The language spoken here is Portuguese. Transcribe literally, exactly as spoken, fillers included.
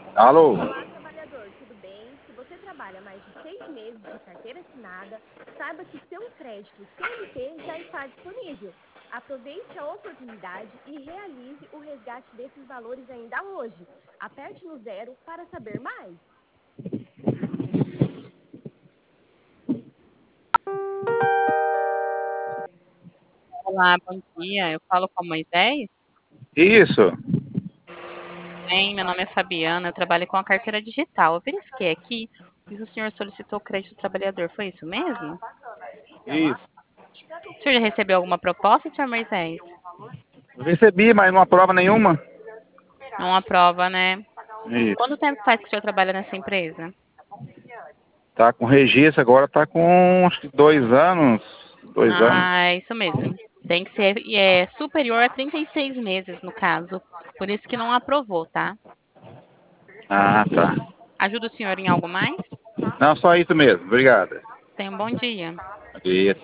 Alô? Olá, trabalhador, tudo bem? Se você trabalha mais de seis meses de carteira assinada, saiba que seu crédito C L T já está disponível. Aproveite a oportunidade e realize o resgate desses valores ainda hoje. Aperte no zero para saber mais. Olá, bom dia. Eu falo com a Moisés. Isso, Bem, meu nome é Fabiana, eu trabalho com a carteira digital. Eu verifiquei aqui que o senhor solicitou o crédito do trabalhador, foi isso mesmo? isso. O senhor já recebeu alguma proposta, senhor Moisés? Recebi, mas não aprova nenhuma. Não aprova, né? Isso. Quanto tempo faz que o senhor trabalha nessa empresa? Tá com registro agora, tá com acho que dois anos. Dois anos. Ah, é isso mesmo. Tem que ser é, superior a trinta e seis meses, no caso. Por isso que não aprovou, tá? Ah, tá. Ajuda o senhor em algo mais? Não, só isso mesmo. Obrigado. Tenha um bom dia. Isso.